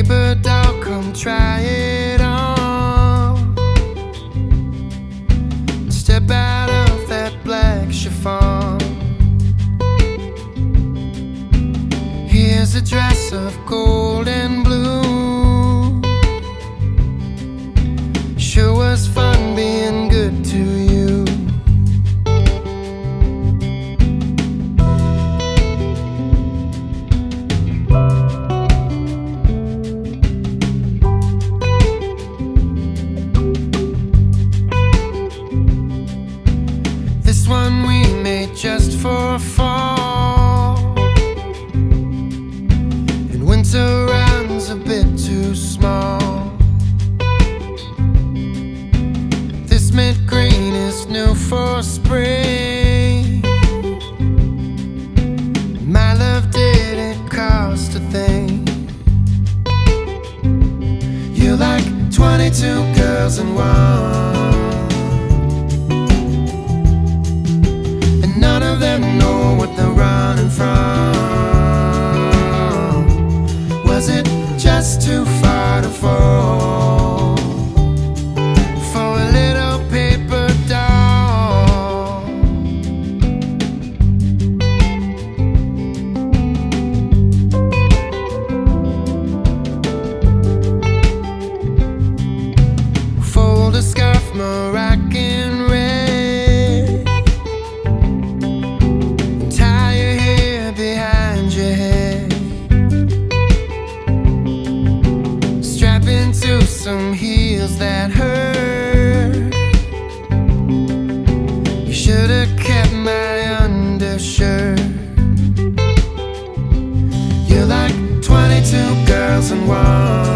paper doll, come try it on. Step out of that black chiffon. Here's a dress of gold and blue. Sure was fun being good to you. This one we made just for fall, and winter round's a bit too small. This mint green is new for spring. My love didn't cost a thing. You're like 22 girls in one, and none of them know what they're running from. Was it just too far to fall for a little paper doll? Fold a scarf, Moroccan red, tie your hair behind your head, strap into some heels that hurt. You should've kept my undershirt. You're like 22 girls in one,